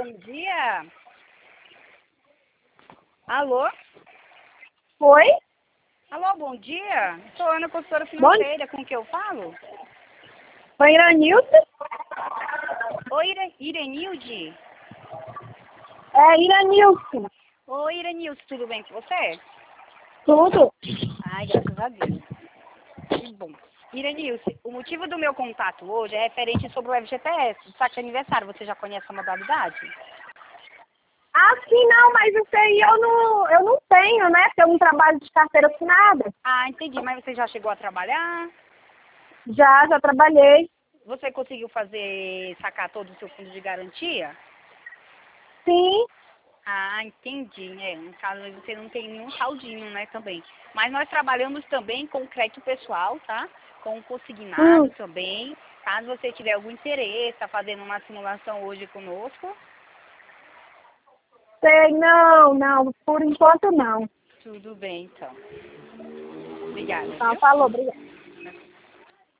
bom dia. Alô? Oi? Alô, bom dia. Sou Ana, consultora financeira. Com que eu falo? Oi, Iranilce? Oi, Irenilde. É, Iranilce. Oi, Irenilce, tudo bem com você? Tudo? Ai, graças a Deus. Que bom. Irenilce, o motivo do meu contato hoje é referente sobre o FGTS, do saque de aniversário. Você já conhece a modalidade? Ah, sim, não, mas isso aí eu não tenho, né? Porque eu não trabalho de carteira assinada. Ah, entendi. Mas você já chegou a trabalhar? Já trabalhei. Você conseguiu sacar todo o seu fundo de garantia? Sim. Ah, entendi. No caso, você não tem nenhum saldinho, né, também. Mas nós trabalhamos também com crédito pessoal, tá? Com consignado também. Caso você tiver algum interesse, tá fazendo uma simulação hoje conosco. Sei, não, por enquanto não. Tudo bem, então. Obrigada, Tá, viu? falou, obrigada.